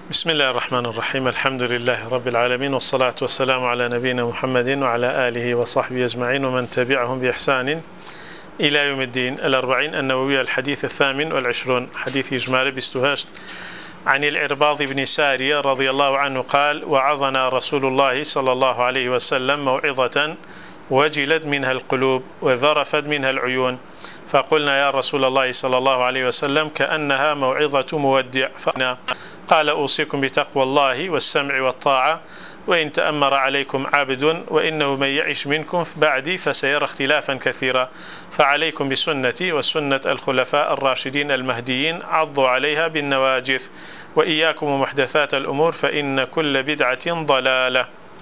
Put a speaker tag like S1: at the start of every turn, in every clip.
S1: بسم الله الرحمن الرحيم. الحمد لله رب العالمين، والصلاة والسلام على نبينا محمد وعلى آله وصحبه أجمعين ومن تبعهم بإحسان إلى يوم الدين. الأربعين النووية، الحديث 28 حديث إجمالي بستهاشت عن العرباض بن سارية رضي الله عنه قال: وعظنا رسول الله صلى الله عليه وسلم موعظة وجلت منها القلوب وذرفت منها العيون، فقلنا يا رسول الله صلى الله عليه وسلم كأنها موعظة مودع، قال: أوصيكم بتقوى الله والسمع والطاعة، وإن تأمر عليكم عبد، وإنه من يعش منكم بعدي فسيرى اختلافا كثيرا، فعليكم بسنتي وسنة الخلفاء الراشدين المهديين، عضوا عليها بالنواجذ، وإياكم ومحدثات الأمور فإن كل بدعة ضلالة.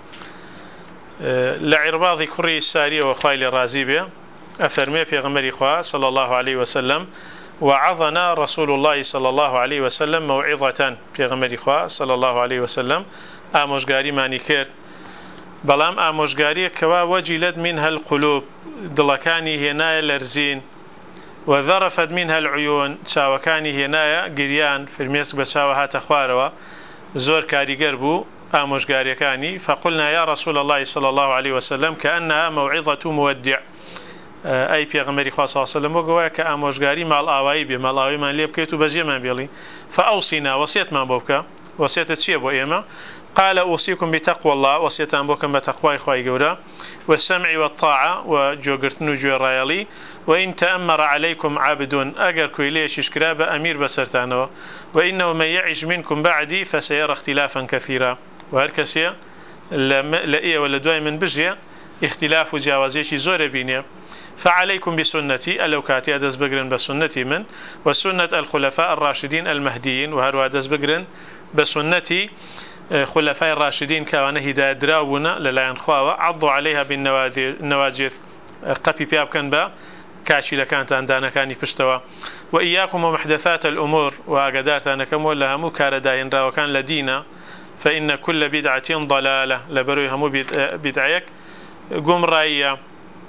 S1: لعرباض كري السارية وخايل الرازيبية أفرمي في غمر إخوة صلى الله عليه وسلم: وعظنا رسول الله صلى الله عليه وسلم موعظة. في غمر إخوة صلى الله عليه وسلم آموشگاری مانی کرد، بەڵام ئامۆژگاریە کەوا وەجیلت منها القلوب، دڵەکانی هێنایە لەرزین، وذرفت منها العيون، چاوەکانی هێنایە گریان، فرمێسک بە چاوە هاتە خوارەوە، زۆر کاریگەر بوو ئامۆژگاریەکانی. فقلنا يا رسول الله صلى الله عليه وسلم كأنها موعظة مودع. ئەی پێغەمبەری خوا صلی الله علیه و سلم وەگوایە کە ئامۆژگاری ماڵئاوایی بێ، ماڵئاوایمان لێ بکەیت و بەجێمان بێڵی. فأوصنا، وەسیەتمان بۆ بکە. وەسیەتت چییە بۆ ئێمە؟ قال: أوصيكم بتقوى الله، وصيتان بكم بتقوى خواي جورا، والسمع والطاعة، وجوجرتن وجورايلي، وإن تأمر عليكم عبد، أجر كويليش إشكراب أمير بسرتانو، وإنه من يعش منكم بعدي فسيرى اختلافا كثيرا. وهركسيا لئيه ولا دواي من بجيا اختلاف وجاوزيش زور بينيا. فعليكم بسنتي، ألوكاتي أدز بقرن بسنتي من، وسنة الخلفاء الراشدين المهديين، وهروا أدز بقرن بسنتي خلفاء الراشدين كان هداية دراونا للاين خواوة، عضوا عليها بالنواجذ، قبي بياب كان با كاشي لكانت عندنا كاني بشتوا. وإياكم ومحدثات الأمور، وأقدارت أنا كم ولا همو كارداين را وكان لدينا، فإن كل بدعة ضلالة، لبروي همو بدعيك قوم رأيي.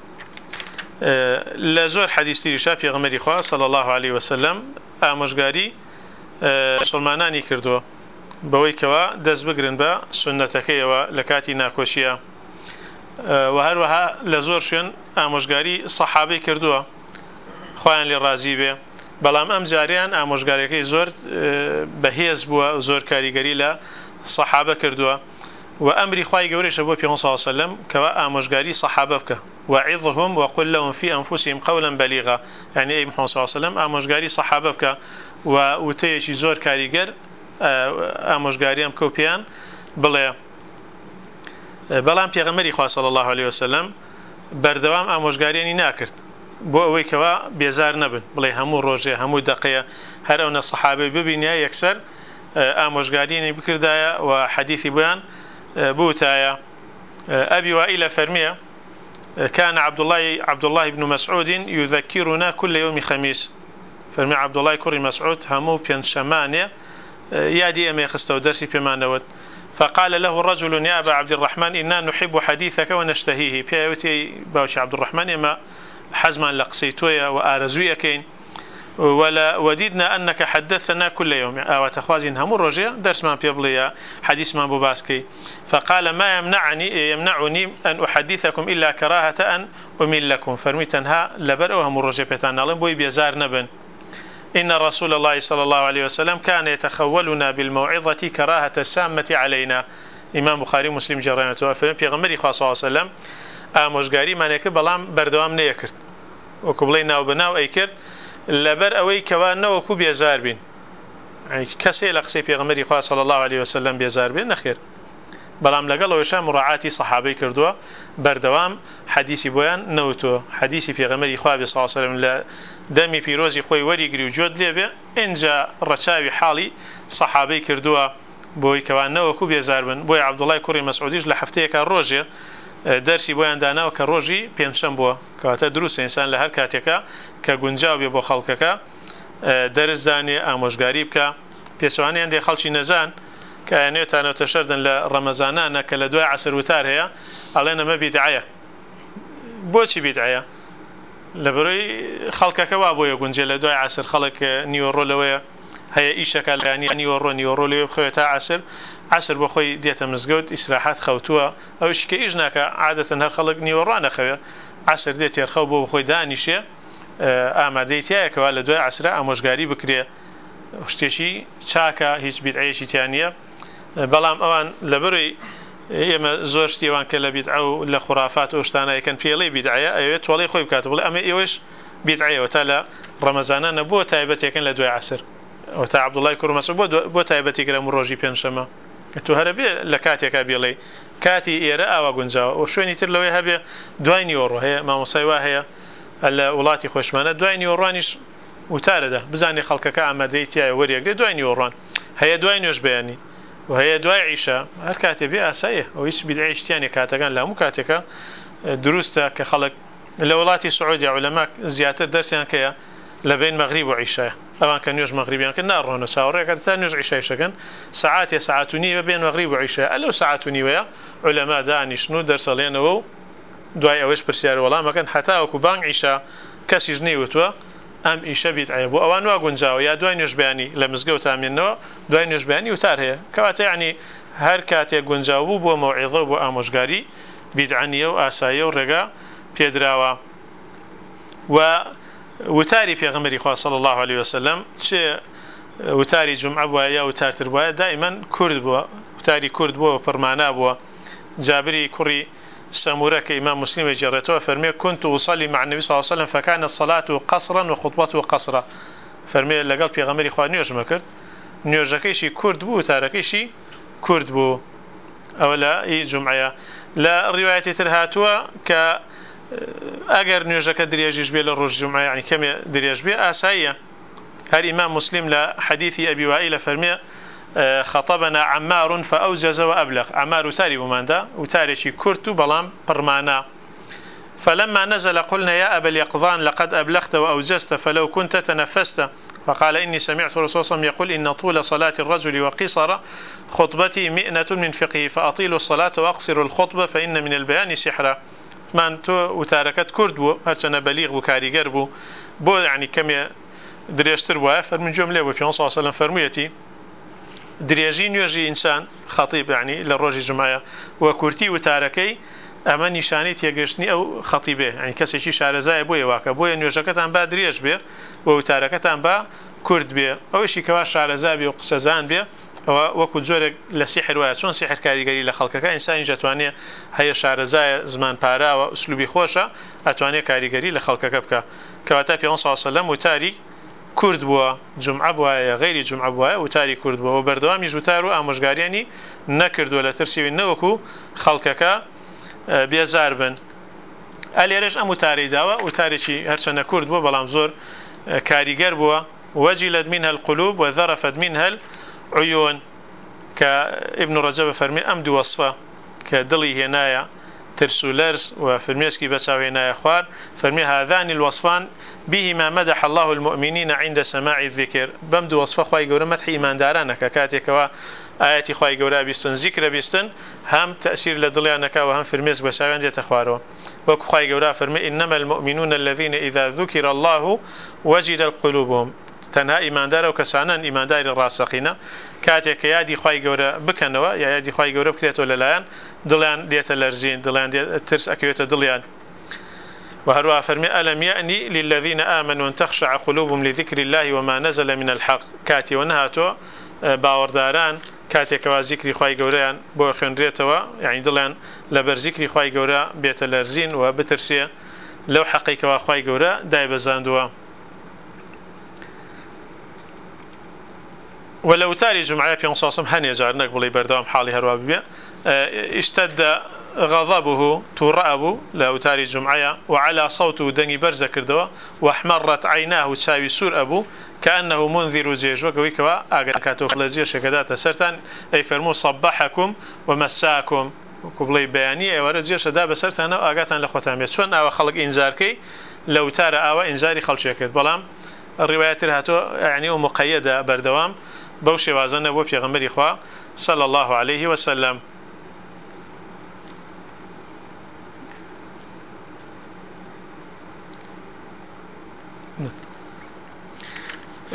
S1: لزور حديث تيرشا في غمر إخوة صلى الله عليه وسلم آموشگاري مسلماناني كردوا بەوەی کەوا دەست بگرن بە سنەتەکەیەوە لە کاتی ناکۆشیە، و هەروەها لە زۆر شوێن ئامۆژگاری سەحابەی کردووە، خۆیان لێ ڕازی بێ، بەڵام ئەم جاریان ئامۆژگاریەکەی زۆر بەهێز بووە، زۆر کاریگەری لە سەحابە کردووە، و ئەمری خوای گەورەیشە بۆ پێغەمبەر صلی الله علیه و سلم کەوا ئامۆژگاری سەحابە بکە، وعظهم وقل لهم في أنفسهم قولا بليغا، يعني أي محمد صلی الله علیه و سلم ئامۆژگاری سەحابە بکە و وتەیەکی زۆر کاریگەر ئامۆژگاریان کەوپیان بڵێ. بەڵام پێغەمبەری خوا صلی الله عليه وسلم بەردەوام ئامۆژگاریانی ناکرد بۆ ئەوەی کەوا بێزار نەبن، بڵێ هەموو ڕۆژێ هەموو دقەیە هەر ئەو سەحابەی ببینە یەکسەر ئامۆژگاریانی بکردایە و حەدیثی بۆیان بوتایە. أبي وائل فرمية: كان عبد الله بن مسعود يذكرنا كل يوم خميس. فرمي عبد الله كري مسعود همو بين شمانية يادي أمي خستو درسي بما نود. فقال له رجل: يا أبا عبد الرحمن إنا نحب حديثك ونشتهيه. بيوتي باوش عبد الرحمن إما حزما لقسيتويا وآرزويا كين، ولا وددنا أنك حدثنا كل يوم، أو تخوازين هم الرجع درس ما بيبليا حديث ما بباسكي. فقال: ما يمنعني أن أحدثكم إلا كراهة أن أميل لكم. فرميتنها لبرأ هم الرجع بتاعنا بوي بيزار نبن. إن رسول الله صلى الله عليه وسلم كان يتخولنا بالموعظة كراهة السامة علينا. إمام بخاري مسلم جرانته. في غمري خاصة صلى الله عليه وسلم آموشگاری ما نکرد، بەڵام بەردەوام نەیەکرد، وەکو بڵێ ناوبەناو ئەیکرد لەبەر ئەوەی کەوا نەوەکو بێزار بین، کەسێ لە قسەی پێغەمبەری خوا صلی الله عليه وسلم بێزار بێت نەخێر، بەڵام لەگەڵ ئەوەشە مڕاعاتی سەحابەی کردووە، بەردەوام حەدیثی بۆیان نەوتووە، حەدیثی پێغەمبەری خوا صلی الله عليه وسلم لە دەمی پیرۆزی خۆی وەریگری و جۆت لێبێ، ئینجا ڕەچاوی حاڵی سەحابەی کردووە بۆی کەوا نەوەکو بێزار بن. بۆی عەبدوڵای کوڕی مەسعودیش لە هەفتەیەکە ڕۆژێ دەرسی بۆیان داناوە کە ڕۆژی پێنجشەم بووە، کەواتە دروستە ئینسان لە هەر کاتێکە کە گونجاو بێ بۆ خەڵکەکە دەرس دانێ، ئامۆژگاری بکە. پێچوانیان دێ خەڵکی نەزان کە ئەیانێتانەوە تەشەردن لە ڕەمەزانانە کە لە دوای عەسر وتار هەیە، ئەڵێن ئەمە بیدعەیە. بۆچی بیدعەیە؟ لەبەرەوەی خەڵکەکە وا بۆیە گونجێ لە دوای عەسر خەڵک نیوە ڕۆلەوەیە هي إيشك يعني يورو لي بخويتا عسر بخوي ديت مزجود إسراحات خوتوا أو إيش كإجناك عادة هر خلق نيورانا خوي عسر ديت يرخو بخوي دانيشة ئامادەیتیایە کەوا لە دوای عسرە ئامۆژگاری بکرێ شتێکی چاکە هیچ بیدعەیەکی تیان نییە بەڵام ئەوان لەبەرەوەی ئێمە زۆر شتێوان کە لە بیدعە و لە خوڕافات و شتانەکەن پێڵەی بیدعەیە ئەوێت تۆڵەی خۆی بکات بڵێ ئەمە ئێوەش بیدعەیەوە تا لە ڕەمەزانە بۆ تایبەتێکن لە دوای عسر ئەو تا عەبدوڵای کوڕ مەسعود بۆ تایبەتێکرە ڕۆژی پێنجشەمە تو هەرە بێ لە کاتێکا بێڵێ کاتی ئێرە ئاوا گونجاوە و شوێنی تر لەوەی هەبێ دوای نیوەڕۆ هەیە مامۆسای وا هەیە لە وڵاتی خۆشمانە دوای نیوەڕوانیش وتارەدا بزانێ خەڵکەکە ئامادەیتیایە وەریەگرێ دوای نیوەڕوان هەیە دوای نوێژ بەیانی و هەیە دوای عیشا هەر کاتێ بێ ئاساییە ئەو هیچ بیدعەیەشتیانی کاتەکان لە هەموو کاتێکە دروستە کە خەڵک لە وڵاتی سعودیا عولەما زیاتر دەرسیان کەیە لە بین مەغریب و عیشایە ئەوان کە نوێژ مەغریبیان کرد ناڕۆنە چاوەڕێکە تا نوێژ عیشایشەکەن سەعاتێ سەعات و نیوە بین مەغریب و عیشایە ئەلەو سەعات و نیوەیە عولەما دانیشتن و دەرسەڵێنەوە و دوای ئەوەش پرسیار وەڵامەکەن هەتا وەکو بانگ عیشا کەسیش نەیوتووە ئەم ئیشە بیدعەیە بۆ ئەوان وا گونجاوە یا دوای نوێژبیانی لە مزگەوت تامێنەوە دوای نوێژبیانی وتار هەیە کەواتە یعنی هەر کاتێک گونجاو بوو بۆ مەوعیظە و بۆ ئامۆژگاری بیدعە نییە و ئاساییە و ڕێگا پێدراوە و وتاری پێغەمبەری خوا صلی الله علیه وسلم چه وتاری جمعە بووە یا وتارتر بووە دائما کورد بووە وتاری کورد بووە فەرمانە بووە جابری کوڕی سمورة كإمام مسلم جرته فرمي كنت أصلي مع النبي صلى الله عليه وسلم فكان الصلاة قصرا وخطبته قصرا فرمي لقال في غمري خوان نيوج مكرد نيوجكيشي كرد بو تاركيشي كرد بو أو لا إي جمعية لا رواية ترهاتوا ك أجر نيوجك درياجيش بي للرج جمعة يعني كم درياج بي آسايا هل إمام مسلم لحديث أبي وائل فرمي خطبنا عمار فأوجز وأبلغ عمار وتاري بماندا وتاريشي كرت بلام برمانا فلما نزل قلنا يا أبا اليقظان لقد أبلغت وأوجزت فلو كنت تنفست فقال إني سمعت رسول الله يقول إن طول صلاة الرجل وقصر خطبتي مئنة من فقه فأطيل الصلاة وأقصر الخطبة فإن من البيان سحرا من تو وتاركت كرد بو هرسنا بليغ وكاريجر بو يعني كم دريشتر وافر من جملة وفي صلى الله عليه وسلم فرميتي دريجين يجي إنسان خطيب يعني للرجل جمعية وكرتي وتاركي أما نشاني تيجشني أو خطيبه يعني كسيشي شارزاي بوي واقع بوي نيوجكتان با دريج به وتاركتان با كرد به أو شيء كوا شارزاي بي وقسزان به وكو جورك لسحر ويا شون سحر كاريگري لخلقك إنسان جتواني هي شارزاي زمان بارا وأسلوبي خوشة أتواني كاريگري لخلقك بك كواتا في صلى الله عليه وسلم وتاري كرد بوا جمعة بوا غير جمعة بوا وتاري كرد بوا وبردوامي جوتارو آموشگارياني نكرد ولا ترسي نوكو خلقك بيزار بن اليرش ام تاري داوا وتاريشي هرشنا كرد بوا بلام زور كاريگر بوا وجلت منها القلوب وذرفت منها العيون كابن رجب فرمي امد وصفه كدلي هنايا ترسولرز وفرميسكي بساوينا اخوار فرمي هذان الوصفان بهما مدح الله المؤمنين عند سماع الذكر بمد وصفه خوي غور مدح ايمان دارانك كاتيكوا آياتي خوي غور بيستن ذكر بيستن هم تأثير لدليانك وهم فرميس بساوين دي تخوارو وكو خوي غور فرمي انما المؤمنون الذين اذا ذكر الله وجد قلوبهم تنها ايمان دار وكسانا ايمان دار الراسخين كاتيك يادي خوي غور بكنوا يا يادي خوي غور بكريت ولا لايان دليان ديت الارزين دليان ديت ترس اكيوت دليان وهروا فرمي ألم يأني للذين آمنوا أن تخشع قلوبهم لذكر الله وما نزل من الحق كاتي ونهاتو باورداران كاتي كوا ذكري خواي قوريان بو خنريتوا يعني دلان لبر ذكري خواي قورا بيت الارزين وبترسيه لو حقيقة خواي قورا داي بزاندوا ولو تاري جمعية في نصاصم هني جارنك بلي بردوام حالي هروا ببيع اشتد غضبه ترأبه لو تاري جمعية وعلى صوته دني برزة كردوا واحمرت عيناه تساوي سور أبو كأنه منذر زيج وكويكوا أغاكاتو خلزيو شكدات سرتان أي فرمو صبحكم ومساكم قبلي بياني أي ورزيو شدا بسرتان أغاتان لخوتان بيتشون أو خلق إنزاركي لو تارى أو إنزاري خلشيكت بلام الروايات هاتو يعني مقيدة بردوام بوشي وازن وفي غمري خوا صلى الله عليه وسلم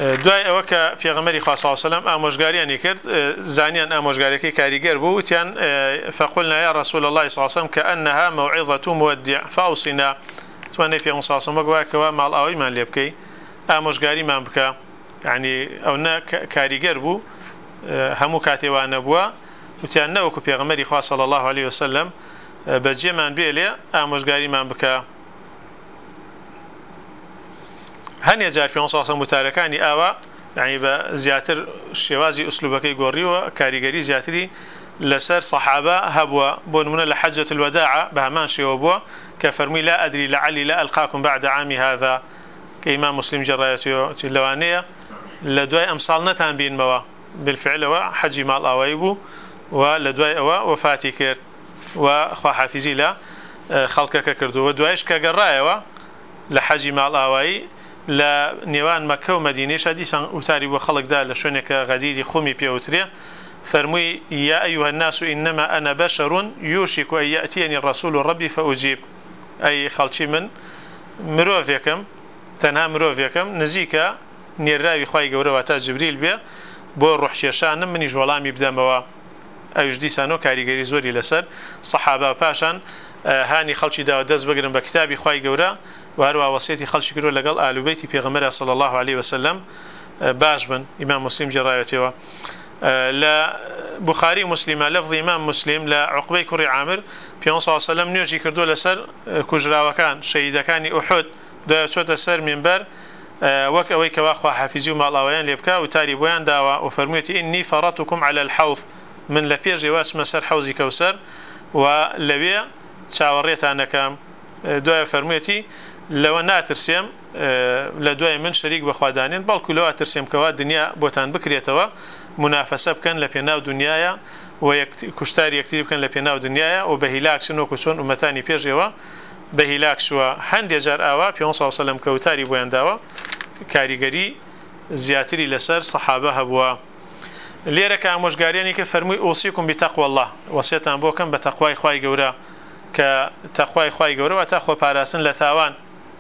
S1: دوای ئەوە کە پێغەمبەری خوا صلی الله علیه و سلم ئامۆژگاریانی کرد زانیان ئامۆژگاریەکەی کاریگەر بوو وتیان فقلنا يا رسول الله صلى الله عليه وسلم كأنها موعظة مودع فأوصنا تواني في صلى الله عليه وسلم وقوا مال ئاوی مان لێ بکەی ئامۆژگاریمان بکە يعني ئەوە کاریگەر بوو هەموو کاتێوانە بووە وتیان نەوەکو پێغەمبەری خوا صلی الله عليه وسلم بەجێمان بێ لێ ئامۆژگاریمان بکە هەنێ جار پێ صلی الله عليه وسلم وتارەکانی ئاوا يعني بە زیاتر شێوازی ئوسلوبەکەی گۆڕیوە کاریگەری زیاتری لەسەر سەحابە هەبووە بۆ نمونە لە حەجەت الوداع بە هەمان شێوە بووە کە فەرمووی لا ئەدری لعلی لا ئەلقاکم بعد عامی هذا کە ئیمام مسلم جێڕایەتەوە لەوانەیە لە دوای ئەم ساڵ نەتان بینمەوە بالفعلەوە حەجی ماڵ ئاوایی بوو و لە دوای ئەوە وەفاتی کرد و خواحافیزی لە خەڵکەکە کردووە دوایش کە گەڕایەوە لە حەجی ماڵ ئاوایی لە نێوان مەکە و مەدینەیشا دیسان وتاری بۆ خەڵکدا لە شوێنێکە غەدیری خومی پێوترێ فەرمووی يا أيها الناس إنما أنا بشر يوشك أن يأتيني الرسول ربي فأجيب أي خەڵکی من مرۆڤێکم تەنها مرۆڤێکم نزیکە نێراوی خوای گەورەوە تا جبریل بێ بۆ ڕوحکێشانم منیش وەڵامی بدەمەوە ئەوش دیسانۆ کاریگەری زۆری لەسەر سەحابە پاشان هانی خەڵکی داوە دەست بگرن بە کتابی خوای گەورە و هەروە وەسیەتی خەڵکی کردو لەگەڵ ئالوبەیتی پێغەمبەر صلی الله عليه وسلم باش بن ئیمام مسلم جێڕایەتەوە لە بخاری مسلمە لەفظی ئیمام مسلم لە عوقبەی کوڕی عامر پێ صلی الله عليه وسلم نوێژی کردو لەسەر کوژراوەکان شەهیدەکانی ئوحود دوای چۆتە سەر منبەر وەک ئەوەی کەوا خواحافیزی و ماڵاوایان لێ بکە و تاری بۆیان داوە و فەرموویەتی ئینی فەڕەتکم على الحوض من لە پێش ئێوە سەر حەوزی کەوسەر و لەوێ چاوەڕێتان نەکەم دوای فەرموویەتی لەوە ناترسێم لە دوای من شەریک بەخوادانین بەڵکو لەوە ترسێم کەوا دنیا بۆتان بکرێتەوە منافەسە بکەن لە پێناو دنیایە و کوشتاری یەکتری بکەن لە پێناو دنیایە و بە هیلاک چن وەکو چۆن ئومەتانی پێشەوە بە هیلاک شووە هەندێک جار ئاوا پێ صلی الله عليه وسلم کەوتاری بۆیان داوە کاریگەری زیاتری لەسەر سەحابە هەبووە لێرە کە ئامۆژگاریانی کە فەرمووی ئوصیکم بتەقوى الله وەسیەتان بۆ کەم بە تەقوای خوای گەورە کە تەقوای خوای گەورە تا خۆپاراستن لە تاوان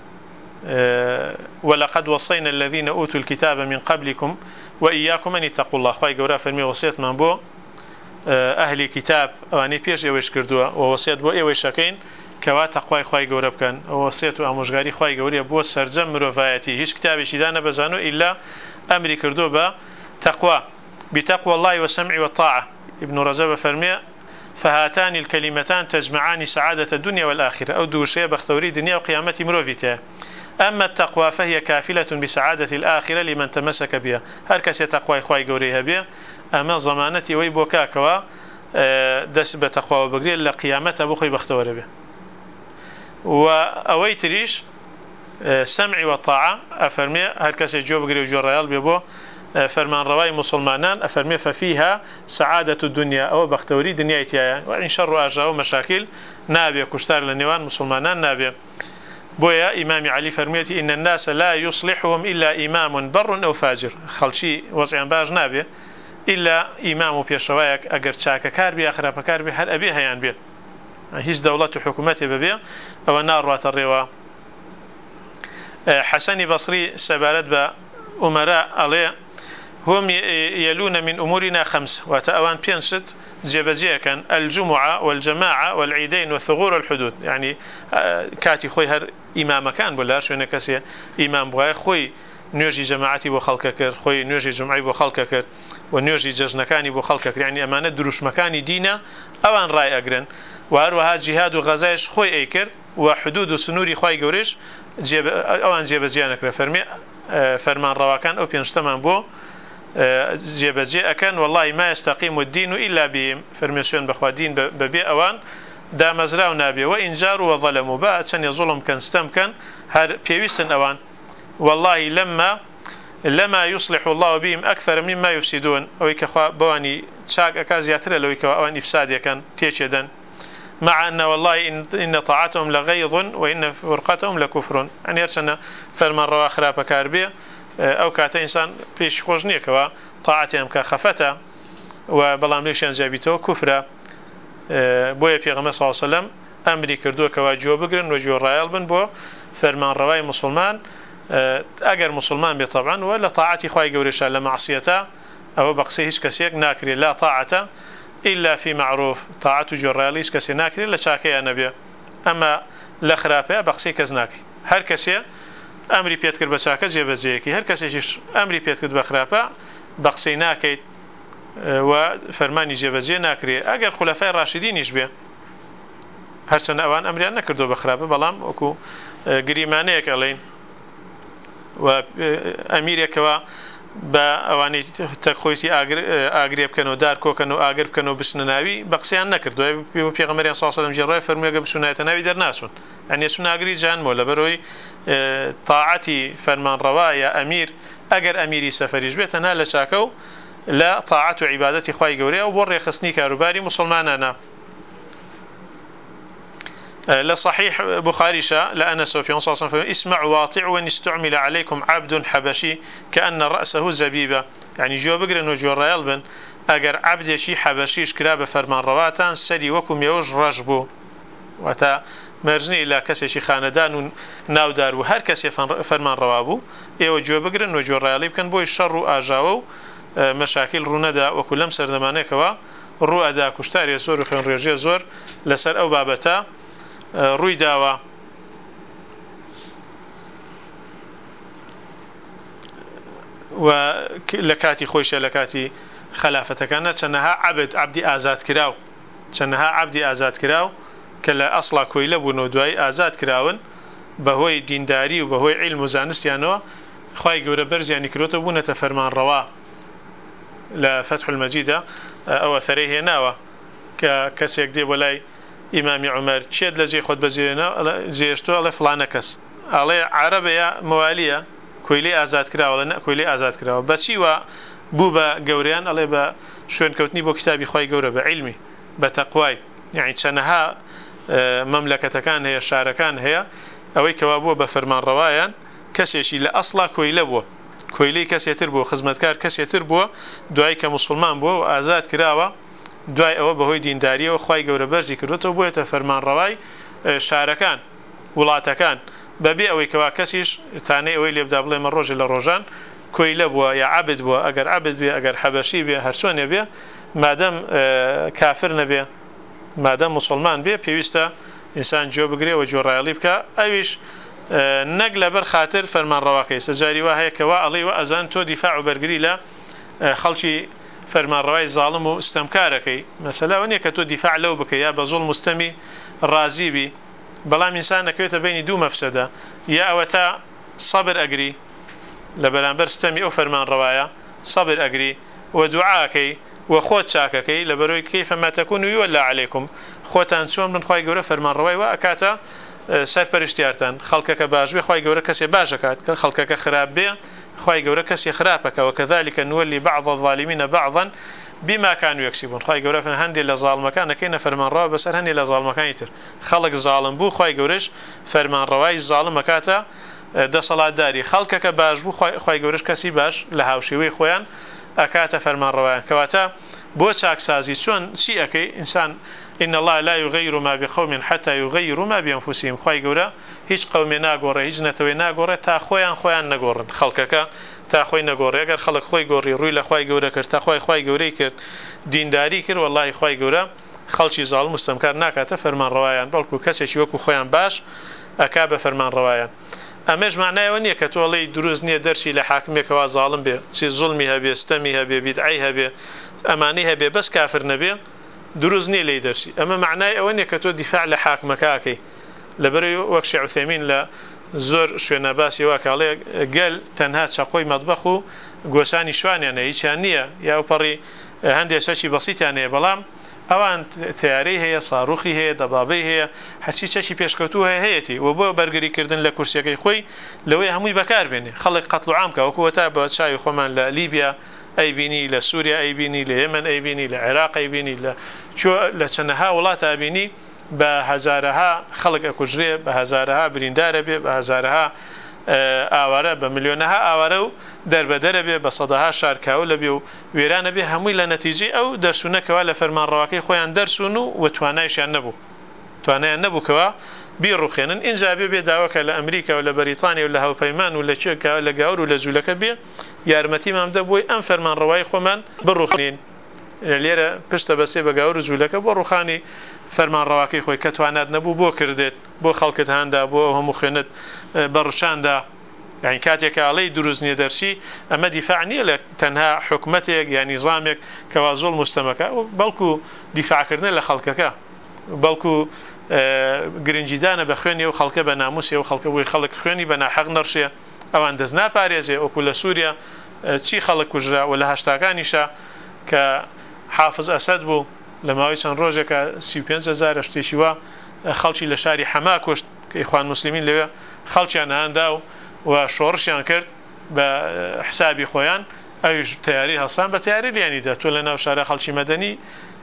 S1: ولقد وصينا الذين أوتوا الكتاب من قبلكم وإياكم أن اتقوا الله خوای گەورە فەرمی وەسیەتمان بۆ ئەهلی کتاب ئەوانەی پێش ئێوەش کردووە و وەسیەت بۆ ئێوەی شەکەین کەوا تەقوای خوای گەورە بکەن وەسیەت و ئامۆژگاری خوای گەورەیە بۆ سەرجەم مرۆڤایەتی هیچ کتابێکیدا نەبەزانۆ ئیلا ئەمری کردو بە تەقوا بتقوى الله والسمع والطاعة ابن رجب فرمي فهاتان الكلمتان تجمعان سعادة الدنيا والآخرة أو دوشية بختوري دنيا وقيامة مروفيتها أما التقوى فهي كافلة بسعادة الآخرة لمن تمسك بها هل كسي تقوى إخوائي قوريها بها أما ضمانتي ويبوكاكوا دس بتقوى وبقري لقيامة بخي بختوري بها وأويتريش سمع والطاعة أفرمي هل كسي جو بقري وجو ريال بيبو فرمان رواي مسلمانان أفرمي ففيها سعادة الدنيا أو بختوري دنيايتها وإن شر أجاو مشاكل نابي كشتار لنيوان مسلمانان نابي بويا إمام علي فرميتي إن الناس لا يصلحهم إلا إمام بر أو فاجر خلشي وضعيان باج نابي إلا إمام بيشوايك أجر شاك كاربي آخر بكاربي هل أبيها يعني بي هيش دولة حكومتي ببيع أو نار رات الروا حسن بصري سبارت بأمراء عليه هم يلون من أمورنا 5 وتأوان بينشت جبزية كان الجمعة والجماعة والعيدين والثغور والحدود يعني كاتي خوي هر إمام كان بلا شو نكسي إمام بغاي خوي نيوجي جماعتي بخلقك خوي نيوجي جمعي بخلقك ونيوجي ججنكاني بخلقك يعني أمانة دروش مكاني دينا أوان رأي أقرن وهروها جهاد وغزايش خوي أيكر وحدود وسنوري خوي قوريش أوان جبزيانك فرمي فرمان رواكان أو بينشتمان بو جێبەجێ ئەکەن والله ما يستقيم الدين إلا بهم فرميسيون بخوادين ببي أوان دا مزراو نابي وإن جاروا وظلموا با چەندێ ظلم كان ستم كان هر بيويستن أوان والله لما يصلح الله بهم أكثر مما يفسدون أو كخوا بواني شاك أكازياتر لو أوان إفساد كان تيشدن مع أن والله إن طاعتهم لغيظ وإن فرقتهم لكفر يعني يرسنا فرمان روا خراب كاربيه أو كات إنسان بيش خوجني كوا طاعتهم كخفتة وبلام ليش ينجابيته كفرة بويا بيغمبر صلى الله عليه وسلم أمري كردو كوا جو بقرن وجو رايل بن بو فرمان رواي مسلمان ئەگەر مسلمان بێت طبعا ولا طاعتی خوای گەورەشە لە معصیەتە ئەوە بە قسەی هیچ کەسێک ناکرێت لا طاعة إلا في معروف طاعة جۆڕایەڵی هیچ کەسێ ناکرێت لە چاکەیە نەبێ ئەمە لە خراپەیە بە قسەی کەس ناکرێت هەر کەسێ ئەمری پێت کرد بە چاکە جێبەجێیەکی هەر کەسێکیش ئەمری پێت کرد بە خراپە بە قسەی ناکەیت و فەرمانی جێبەجێ ناکرێت ئەگەر خولەفای ڕاشیدینیش بێ هەرچەندە ئەوان ئەمریان نەکردو بە خراپە بەڵام وەکو گریمانەیەک ئەڵێن و ئەمیرێکەوە بە ئەوانەی تەکخۆیتی ئاگرێ بکەنەوە دار کۆکەنەوە ئاگر بکەنەوە بچنە ناوی بە قسەیان نەکردووە پێغەمبەریان صلی الله علیه و سلم جێڕای فەرموویە گە بچونایەتە ناوی دەرناچون ئەنێ چون ئاگری جانمەوە لەبەرەوەی طاعەتی فەرمانڕەوا یا ئەمیر ئەگەر ئەمیری سەفەریش بێت تەنها لە چاکە و لە طاعەت و عیبادەتی خوای گەورەیە و بۆ ڕێخستنی کاروباری مسلمانانە لصحيح بخاري شاء لأنس وفي صلى الله عليه وسلم اسمع واطع وإن استعمل عليكم عبد حبشي كأن رأسه زبيبة يعني جو بقرن وجو الريال بن أجر عبد شي حبشيش كلاب فرمان رواتان سري وكم يوج رجبو وتا مرزني إلى كسي خاندان ناودار وهر كسي فرمان روابو إيو جو بقرن وجو الريال يمكن بو الشر آجاو مشاكل روندا وكلم سردمانك و رو أدا كشتاري زور وخين ريجي زور لسر أو بابتا ڕووی داوە و لە کاتی خۆشە لە کاتی خەلافەتەکانە چەندەها عەبدی ئازاد کراو چەندەها عەبدی ئازاد کراو کە لە ئەسڵا کۆیلە بوون و دوای ئازاد کراون بەهۆی دینداری و بەهۆی عیلم و زانستیانەوە خوای گەورە بەرزیانی کردوتە بوونەتە فەرمانڕەوا لە فتح المەجیدە ئەوە ثەرەی هێناوە کە کەسێک دێ بۆ لای ئیمامی عومەر چێت لە جێ خۆت بەجێشتووە ئەڵێ فڵانە کەس ئەڵێ عەرەبەیە موالیە کۆیلەی ئازاد کراوە لە کۆیلەی ئازاد کراوە بەچی وە بوو بە گەورەیان ئەڵێ بە شوێنکەوتنی بۆ کتابی خوای گەورە بە عیلمی بە تەقوای یعنی چەندەها مەملەکەتەکان هەیە شارەکان هەیە ئەوەی کەوا بووە بە فەرمانڕەوایان کەسێکی لە ئەسڵا کۆیلە بووە کۆیلەی کەسێتر بووە خزمەتکار کەسێتر بووە دوای کە موسڵمان بووە و ئازاد کراوە دوای ئەوە بەهۆی دینداریەوە خوای گەورە بەرزی کردوتەوە بۆیەتە فەرمانڕەوای شارەکان وڵاتەکان بەبێ ئەوەی کەوا کەسیش تانەی ئەوەی لێبدا بڵێ مە ڕۆژێ لە ڕۆژان کۆیلە بووە یا عەبد بووە ئەگەر عەبد بێ ئەگەر حەبەشی بێ هەرچۆنێ بێ مادەم کافر نەبێ مادەم مسلمان بێ پێویستە ئینسان جۆ بگرێ و جۆڕایەڵی بکە ئەویش نەک لەبەر خاتر فەرمانڕەواکەی سەجاری وا هەیە کەوا ئەڵێ وە ئەزان تۆ دیفاع و بەرگری لە خەڵکی فەرمانڕەوای زاڵم و ستەمکارەکەی مەسەلا ئەوە نییە کە تۆ دیفاع لەو بکە یا بە زوڵم مستەمی ڕازی بی بەڵام ئینسان نەکەوێتە بینی دوو مەفسەدە یا ئەوە تا سەبر ئەگری لە بەرامبەر ستەمی ئەو فەرمانڕەوایە سەبر ئەگری و دوعاکەی و خۆت چاکەکەی لە بەرەوەی کەیفە ما تەکون یوەلا عەلەیکم خۆتان چۆن بن خوای گەورە فەرمانڕەوای وا ئەکاتە سەرپەرشتیارتان خەڵکەکە باش بێ خوای گەورە کەسێ باشەکات کە خەڵکەکە خراپ بێ خوای گەورە کەسی خراپەکە وكذلك نولي بعض الظالمين بعضا بما كانوا يكسبون خوای گەورە هەندێک لە زاڵمەکان نەکەینە فەرمانڕەوا بەسەر هەندێک لە زاڵمەکانی تر خەڵک زاڵم بوو خوای گەورەش فەرمانڕەوای زاڵم ئەکاتە دەسەڵاتداری خەڵکەکە باش بوو خوای گەورەش کەسی باش لە هاوشێوەی خۆیان ئەکاتە فەرمانڕەوایان کەواتە بۆ چاکسازی چۆن چی ئەەکەی ئینسان إن الله لا يغير ما بقوم حتى يغيروا ما بأنفسهم خوای گەورە هیچ قومێ ناگۆڕێ هیچ نەتەوەی ناگۆڕێت تا خۆیان نەگۆڕن خەڵکەکە تا خۆی نەگۆڕێ ئەگەر خەڵک خۆی گۆڕی ڕووی لە خوای گەورە کرد تا خوای گەورەی کرد دینداری کرد والله خوای گەورە خەڵکی زاڵ مستەمکار ناکاتە فەرمانڕەوایان بەڵکو کەسێکی وەکو خۆیان باش ئەکا بە فەرمانڕەوایان ئەمەش معنایەوە نییە کە تۆڵی دروست نییە دەرچی لە حاکمێکەوە زاڵم بێ چی زوڵمی هەبێ ستەمی هەبێ بیدعی هەبێ ئەمانەی هەبێ بەس کافر نەبێ دروست نییە لی دەرچی ئەمە معنای ئەوە نییە کە تۆ دیفاع لە حاکمەکەکەی لەبەرەوەی وەک شیخ عوثەیمین لە زۆر شوێنە باسی واکاڵێ گەل تەنها چەقۆی مەطبەخ و گۆشانی شوانیانە هیچیان نییە یا پەڕی هەندێک شەکی بەسیتیان هەیە بەڵام ئەوان تیارەی هەیە ساڕوخی هەیە دەبابەی هەیە هەرچی چەکی پێشکەوتوو هەیەتی و بۆ بەرگریکردن لە کورسیەکەی خۆی لەوەی هەمووی بەکاربێنێ خەڵک قەتڵ و عام کە وەکو وەتا بە چاوی خۆمان لە لیبیا ئەیبینی لە سووریا ئەیبینی لە یەمەن ئەیبینی لە عێراق ئەیبینی لە چەندەها وڵات ئەبینی بە هەزارەها خەڵک ئەکوژرێ بە هەزارەها بریندارە بێ بە هەزارەها ئاوارە بە ملیۆنەها ئاوارە و دەربەدەرە بێ بە سەدەها شارکاو لە بێ و وێرانە بێ هەمووی لە نەتیجەی ئەو دەرسونەکەوە لە فەرمانڕەواکەی خۆیان دەرسون و توانایشیان نەبوو توانایان نەبووکەوە بیڕوخێنن اینجا بێ داواکە لە ئەمریکا و لە بەریتانیا و لە هاوپەیمان و لە چێکا لە گاور و لە جوولەکە بێ یارمەتیمان بدە بۆی ئەم فەرمانڕەوایی خۆمان بڕوخێنین لێرە پشتە بەسێ بە گاور و جوولەکە بۆ ڕوخانی فەرمانڕەواکەی خۆی کە توانات نەبوو بۆ کردێت بۆ خەڵکت هەندا بۆ هەموو خوێنت بەڕشاندا يعني كاتيك علي دروز ندرسي أما دفاع نيلك تنها حكمتك يعني نظامك كوازول مستمكة بلكو دفاع كرنا لخلقك بلكو گرنجیدانە بە خوێنی و خەڵکە بە ناموسی و خەڵکە بووی خەڵک خوێنی بە ناحەق نەڕشێ ئەوان دەست ناپارێزێ وەکو لە سووریا چی خەڵک کوژرا و لە هەشتاکانیشە کە حافظ ئەسەد بوو لە ماوەی چەند ڕۆژێکە 35,000 شتێکی وە خەڵکی لە شاری حەما کوشت کە ئیخوان موسلیمین لەوێ خەڵکیان هەندا و شۆڕشیان کرد بە حسابی خۆیان ئەویش تیاری هەڵسان بە تیاری لیانیدا تۆ لە ناو شارە خەڵکی مەدەنی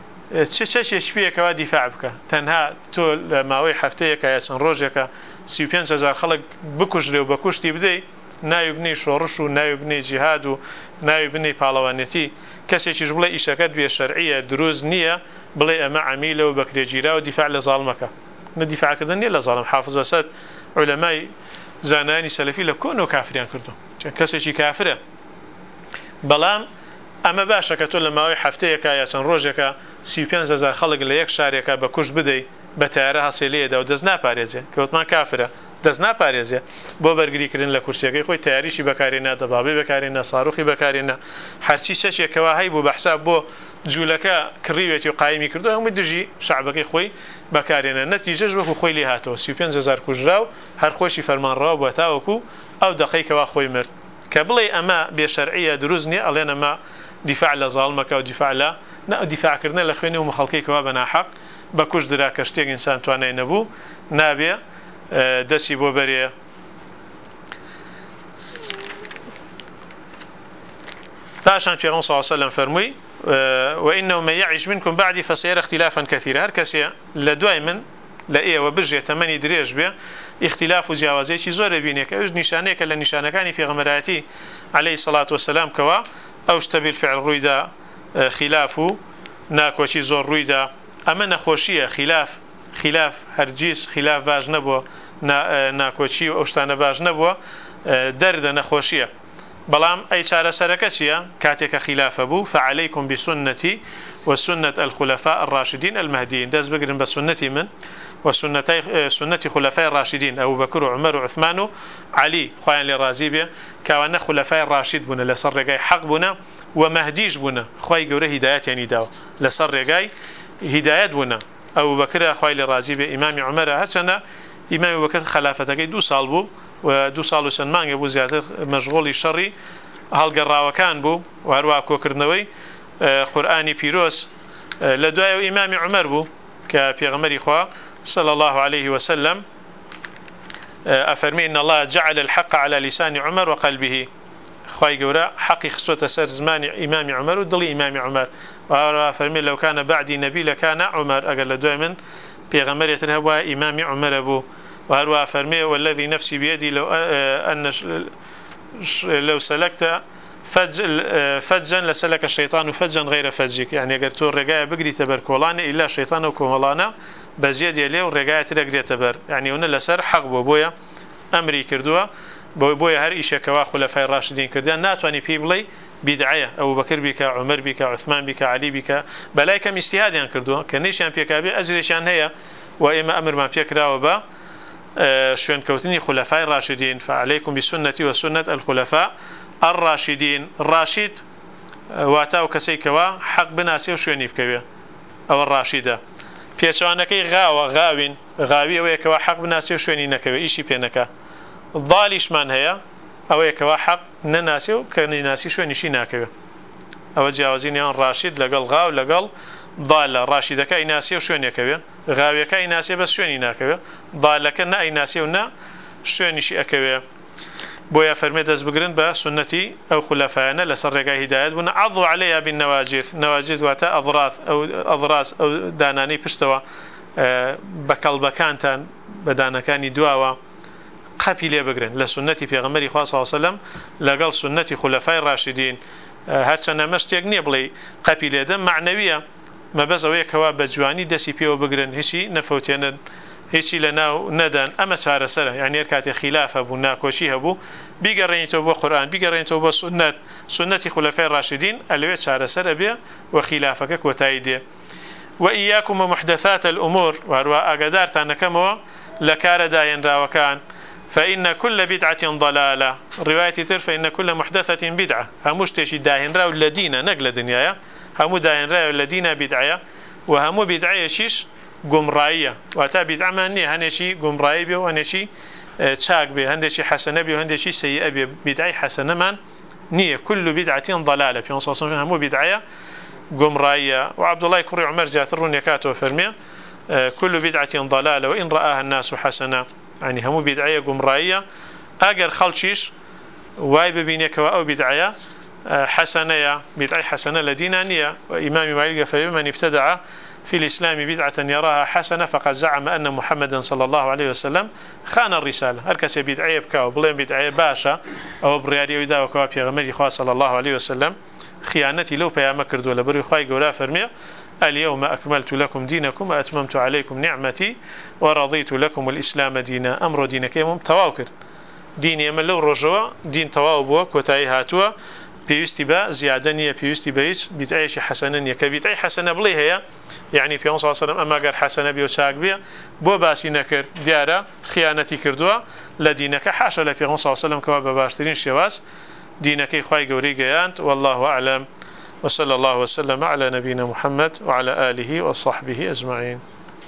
S1: چه پێیەکەوە دیفاع بکە تەنها تۆ لە ماوەی هەفتەیەکە یا چەند ڕۆژێکە 35,000 خەڵک بکوژرێ و بە کوشتی بدەی ناوی بنەی شۆڕش و ناوی بنەی جیهاد و ناوی بنەی پاڵەوانێتی کەسێکیش بڵێ ئیشەکەت بێ شەرعیە دروست نییە بڵێ ئەمە عەمیلە و بەکرێگیرا و دیفاع لە زاڵمەکە نەدیفاعکردن نیە لە زاڵم حافظ ئەسەد عولەمای زانایانی سەلەفی لە کۆن و کافریان کردو کەسێکی کافرە بەڵام ئەمە باشە کە تۆ لە ماوەی هەفتەیەکە یا چەند ڕۆژێکە 35,000 خەڵک لە یەک شارێکە بە کوشت بدەی بە تیارە هەسێلەیەدا و دەست ناپارێزێ کەوتمان کافرە دەست ناپارێزێ بۆ بەرگریکردن لە کورسیەکەی خۆی تیاریشی بەکارێنە دەبابەی بەکارێنە ساڕوخی بەکارێنە هەرچی چەچێکەوە هەی بوو بەحساب بۆ جوولەکە کڕیوێتی و قایمی کردو هەمووی دژی شعبەکەی خۆی بەکارێنە نەتیجەش وەکو خۆی لێ هاتەوە 35,000 کوژرا و هەر خۆشی فەرمانڕەوا بووە تاوەکو ئەو دەقەیەکەوە خۆی مرد کە بڵێ ئەمە بێشەرعیە دروست نییە ئەڵێن ئەمە دیفاع لە زاڵمەکە و دیفاع لە دیفاعکردن لە خوێنی و مخەڵکەیەکەوە بە ناحەق بە کوش درا کە شتێک ئینسان توانای نەبوو نابێ دەستی بۆ بەرێ پاشان پێغەمبەر صلی الله علیه و سلم فەرمووی وإنه من يعش منكم بعدي فسيرى اختلافا كثيرا هر کەسێ لە دوای من لە ئێوە بژێ تەمەنی درێژ بێ اختلاف و جیاوازێکی زۆر بینێ کە ئەوش نیشانەیەکە لە نیشانەکانی پێغەمبەرایەتی عليه الصلاة والسلام کەوا ئەو شتە بالفعل ڕوویدا خلاف و ناکۆچی زۆر ڕوویدا ئەمە نەخۆشیە خلاف هەرگیز خلاف باش نەبووە ناکۆچی و ئەو شتانە باش نەبووە دەردە نەخۆشیە بەڵام ئەی چارەسەرەکە چییە کاتێکە خلافە بوو فعليكم بسنتي وسنة الخلفاء الراشدين المهديين دەست بگرن بە سنەتی من وسنة خلفاء الراشدين أبو بكر وعمر وعثمان وعلي خوان لرازي بيه كوانا خلفاء الراشد بنا لسر رقاي حق بنا ومهديش بنا خواي قوره هدايات يعني داو لسر رقاي هدايات بنا أبو بكر خوان لرازي بيه إمام عمر هرچنا إمام أبو بكر خلافتك 2 سال بو و 2 سال وسنمان يبو زيادة مشغول شري هالقراوة كان بو وهروا كوكرنوي قرآني بيروس لدواء إمام عمر بو كبيغمري خوا صلى الله عليه وسلم أفرمي إن الله جعل الحق على لسان عمر وقلبه خواي قورا حقي خصوة سر زمان إمام عمر ودلي إمام عمر وأفرمي لو كان بعدي نبي لكان عمر أقل دواء من بيغمري ترهوا إمام عمر أبو وهروا أفرمي والذي نفسي بيدي لو سلكت فجا لسلك الشيطان فجا غير فجك يعني اگر تو رقاية بقري تبر كولانه إلا شيطان وكولانه بزيد يليه ورقاية تقري تبر يعني هنا لسر حق بويا أمري كردوا بويا هر إيشا كوا خلفاء الراشدين كردان ناتواني في بلي بدعية أبو بكر بك عمر بك عثمان بك علي بك بلايكم اجتهاديان كردوا كنيشان بيك أبي أجريشان هي وإما أمر ما بيك راوبا شون كوتني خلفاء الراشدين فعليكم بسنتي وسنة الخلفاء الراشدين راشد واتاو كسيكوا حق بناسي وشوني بكوي او الراشده بيشوانكي غاوي ويكوا حق بناسي وشوني نكوي ايشي بينكا ضالش من هي او يكوا حق نناسي وكني ناسي شوني شي ناكوي او جاوزين راشد لقل غاو لقل ضال راشد كاي ناسي وشوني كوي غاوي كاي ناسي بس شوني ناكوي ضال كنا اي ناسي ونا شوني شي اكوي بويا فرمي دز بقرن بسنتي أو خلفائنا لسر رقاي هدايات بنا عضوا عليها بالنواجذ نواجذ واتا أضراس أو داناني بشتوا بكالبكانتان بدانكاني دواوا قبيلة بقرن لسنتي في غمري خاصة صلى الله عليه وسلم لقال سنتي خلفاء الراشدين هرچنا مشتيق نيبلي قبيلة دم معنوية ما بزوية كوا بجواني دسي بيو بقرن هشي نفوتين هیچی لناو ندان اما چاره سره يعني كاتي خلافه بو ناكوشي هبو بيقرينتو بو قران بيقرينتو بو سنه خلفاء الراشدين الوي چاره سره بي وخلافك كوتايدي واياكم محدثات الامور واروا اقدار تنكمو لكار داين راوكان فإن كل بدعة ضلالة رواية تر فإن كل محدثة بدعة هموش تشي داهن راو الذين نقل دنيايا همو داهن راو الذين بدعية وهمو بدعية شيش قمرائية واتا بدعة ماني هنشي قمرائي بي وهنشي تشاق بي هندشي حسنة بي وهندشي سيئة بي بدعي حسنة من نية كل بدعة ضلالة في نصوص همو بدعية قمرائية وعبد الله كري عمر جاترون يكاتو فرمي كل بدعة ضلالة وإن رآها الناس حسنة يعني همو بدعية قمرائية أجر خلشيش واي ببينك أو بدعية حسنة بدعية حسنة لدينانية وإمام مالك فمن ابتدع في الإسلام بدعة يراها حسنة فقد زعم أن محمدا صلى الله عليه وسلم خان الرسالة هركس بدعية بكاو بلين بدعية باشا أو برياري ويدا وكوا بيغمري خواه صلى الله عليه وسلم خيانتي لو بياما كردو لبري خواهي قولا فرمي اليوم أكملت لكم دينكم وأتممت عليكم نعمتي ورضيت لكم الإسلام دينا أمر دينك يمم تواوكر ديني من لو رجوة دين تواوبوا كوتاي هاتوا بيوستي با زيادنية بيوستي بايش بتعيش حسنانية كبتعي حسنة بلي هي يعني في صلى الله عليه وسلم أما قال حسنة بيوشاك بيا بو باسي نكر ديارة خيانتي كردوا لدينك حاشا لفي صلى الله عليه وسلم كوا بباشترين شواز دينك خواي قوري قيانت والله أعلم وصلى الله وسلم على نبينا محمد وعلى آله وصحبه أجمعين